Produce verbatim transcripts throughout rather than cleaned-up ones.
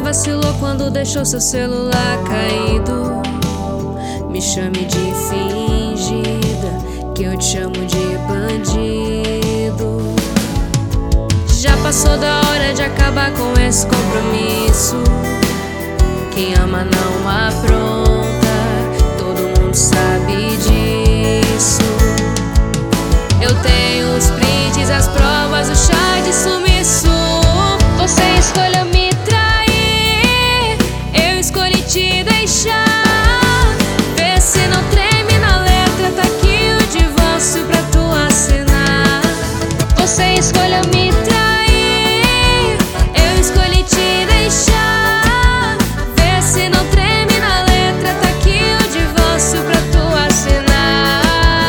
vacilou quando deixou seu celular caído. Me chame de fingida, que eu te chamo de bandido. Já passou da hora de acabar com esse compromisso. Quem ama não apronta, todo mundo sabe disso. Eu tenho os prints, as provas, o chá de sumiço. Você escolheu me trair, eu escolhi te deixar. Vê se não treme na letra, tá aqui o divórcio pra tu assinar. Você escolheu me trair, eu escolhi te deixar. Vê se não treme na letra, tá aqui o divórcio pra tu assinar.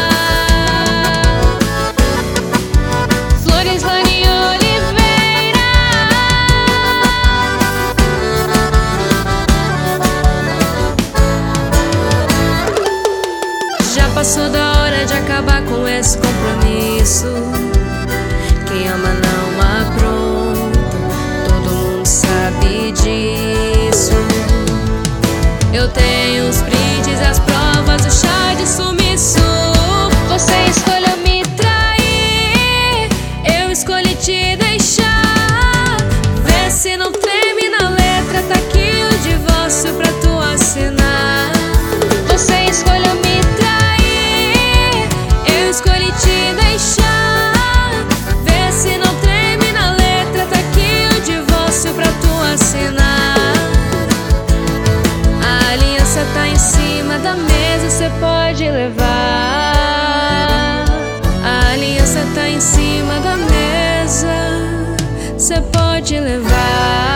Flores, Lani Oliveira. Já passou da hora de acabar com esse compromisso. Quem ama não apronta, todo mundo sabe disso. Eu tenho os prints, as provas, o chá de sumiço. Você escolheu me trair, eu escolhi te deixar. Vê se não treme na letra, tá aqui o divórcio pra tu assinar. Você escolheu me trair, eu escolhi te deixar. Vê se não treme na letra, tá aqui o divórcio pra tu assinar. A aliança tá em cima da mesa, cê pode levar. A aliança tá em cima da mesa, cê pode levar.